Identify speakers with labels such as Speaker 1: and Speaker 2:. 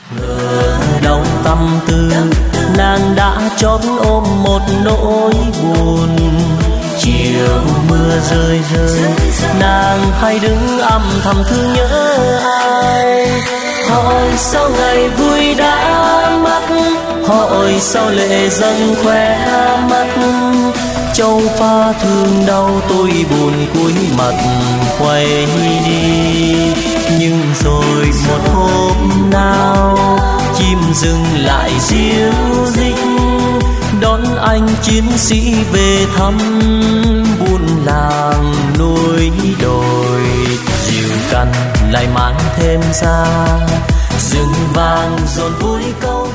Speaker 1: Ngờ đâu tâm tư nàng đã chót ôm một nỗi buồn. Chiều mưa rơi rơi nàng hay đứng âm thầm thương nhớ ai. Hỏi sao ngày vui đã mất, hỏi sao lệ dâng khóe mắt. Châu pha thương đau tôi buồn cúi mặt quay đi. Nhưng rồi một hôm nào chim dừng lại ríu rít, đón anh chiến sĩ về thăm buôn làng núi đồi. Dìu cằn lại mang thêm ra rừng vàng dồn vui câu